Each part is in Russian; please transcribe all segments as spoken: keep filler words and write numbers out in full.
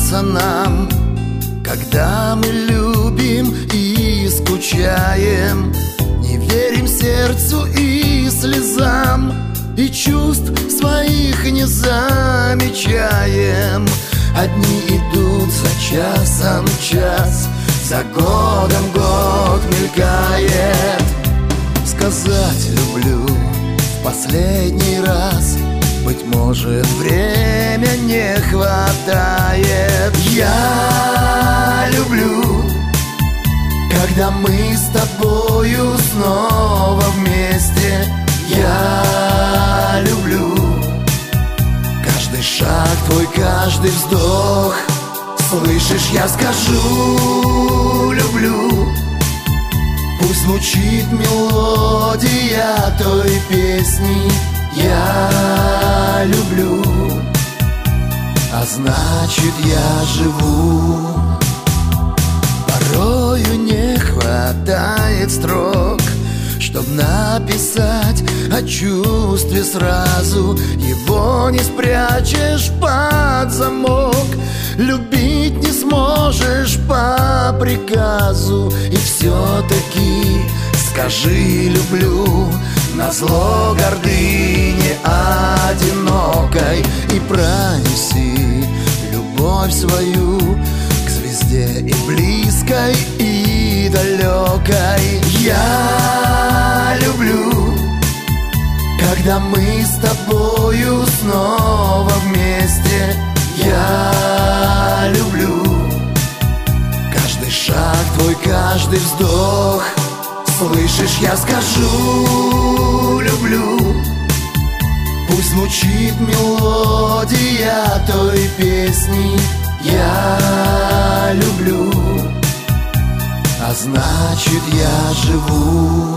кажется нам, когда мы любим и скучаем, не верим сердцу и слезам, и чувств своих не замечаем. Одни идут за часом час, за годом год мелькает. Сказать люблю в последний раз, быть может, время не хватает. Я люблю, когда мы с тобою снова вместе. Я люблю каждый шаг твой, каждый вздох. Слышишь, я скажу люблю, пусть звучит мелодия той песни. Я люблю, а значит я живу. Порою не хватает строк, чтоб написать о чувстве сразу. Его не спрячешь под замок, любить не сможешь по приказу. И все-таки скажи люблю, назло гордыне одинокой, и пронеси любовь свою к звезде и близкой, и далекой. Я люблю, когда мы с тобою снова вместе. Я люблю каждый шаг твой, каждый вздох. Слышишь, я скажу люблю, пусть звучит мелодия той песни. Я люблю, а значит я живу.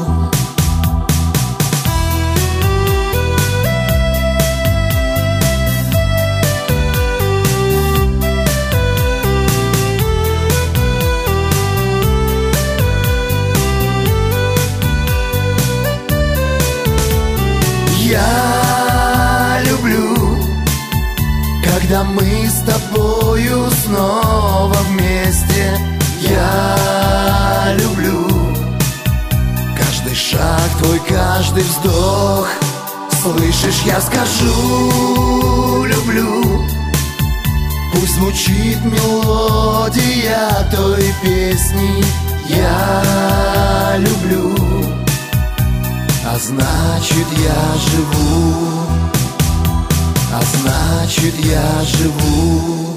Я люблю, когда мы с тобою снова вместе. Я люблю каждый шаг твой, каждый вздох. Слышишь, я скажу люблю, пусть звучит мелодия той песни. Я люблю, а значит я живу, а значит я живу.